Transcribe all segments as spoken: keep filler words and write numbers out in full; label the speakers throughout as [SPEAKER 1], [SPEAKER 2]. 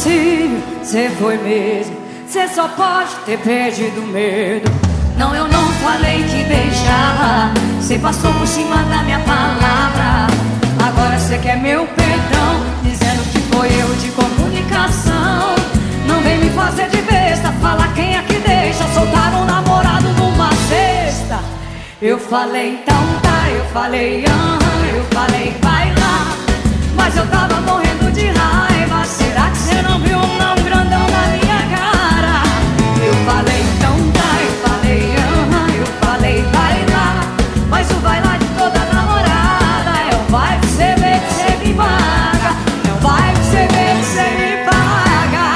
[SPEAKER 1] impossível, cê foi mesmo. Cê só pode ter perdido medo. Não, eu não falei que deixava, cê passou por cima da minha palavra. Agora cê quer meu perdão, dizendo que foi erro de comunicação. Não vem me fazer de besta, fala quem é que deixa soltar um namorado numa sexta. Eu falei então tá, eu falei aham, eu falei vai lá, mas eu tava morrendo de raiva. Será que cê não viu um não grandão na minha cara? Eu falei então tá, eu falei aham, eu falei vai lá, mas o vai lá de toda namorada é o vai que cê vê que cê me paga, é o vai que cê vê que cê me paga.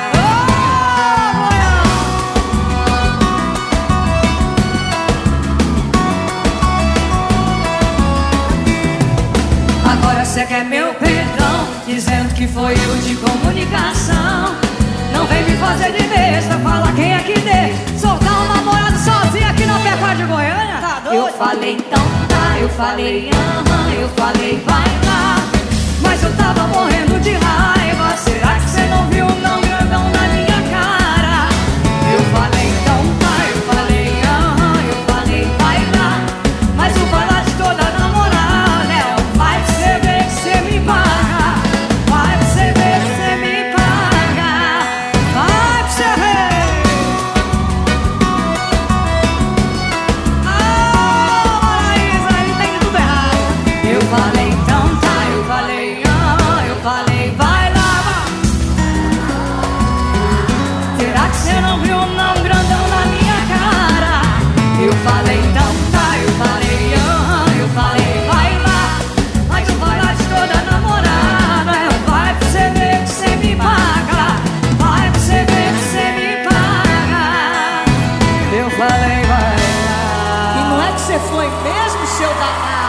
[SPEAKER 1] Oh, agora cê quer meu perdão, dizendo que foi erro de comunicação. Não vem me fazer de besta, fala quem é que deixa soltar um namorado sozinho aqui na Pecuária de Goiânia. Tá doido? Eu falei então tá, eu falei aham, eu falei vai lá, mas eu tava morrendo de raiva. Será que cê não viu um não grandão na minha cara? Eu falei então tá, eu falei aham, eu falei vai lá, mas o vai lá de toda namorada é o vai que cê vê que cê me paga, vai que cê vê que cê me paga, vai que cê vê. Eu falei então tá, eu falei ah, eu falei vai lá. Será que cê não viu um não grandão na minha cara? Eu falei então tá, eu falei ah, eu falei vai lá, mas o vai lá de toda namorada é o vai que cê vê que cê me paga, vai que cê vê que cê me paga. Eu falei vai lá.
[SPEAKER 2] E não é que você foi mesmo, seu danado?